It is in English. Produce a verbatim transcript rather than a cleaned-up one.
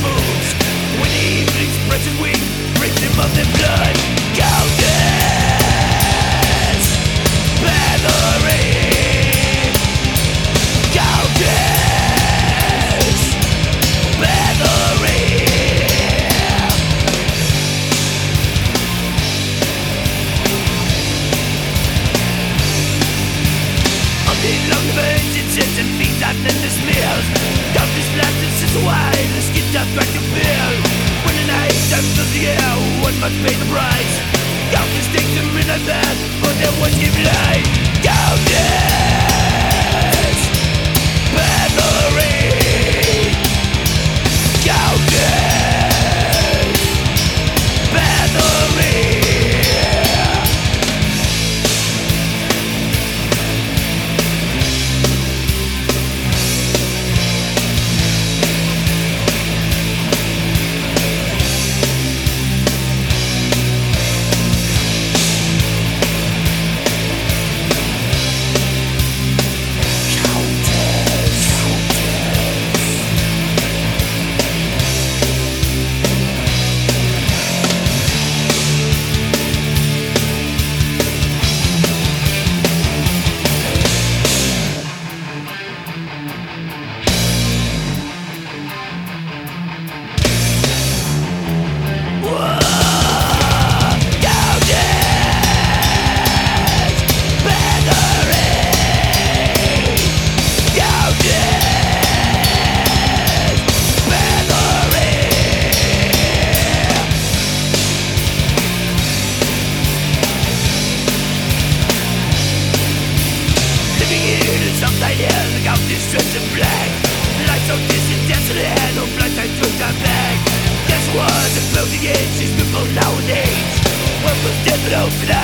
fools. When the evening's present wing brings them of their blood. Countess Bathory. Countess Bathory. On the long emergencies and feet and endless meals. Darkness lasted since a while, the skin doth crack the bill. When the night comes to the air, one must pay the price. Darkness takes them in a bed, but their words give light. Countess Bathory. Countess Bathory. Something here, look out this dress in black. Lights so distant, desolate, no blood time to come back. Guess what? The clothing is, she's good for nowadays. What was death but open up?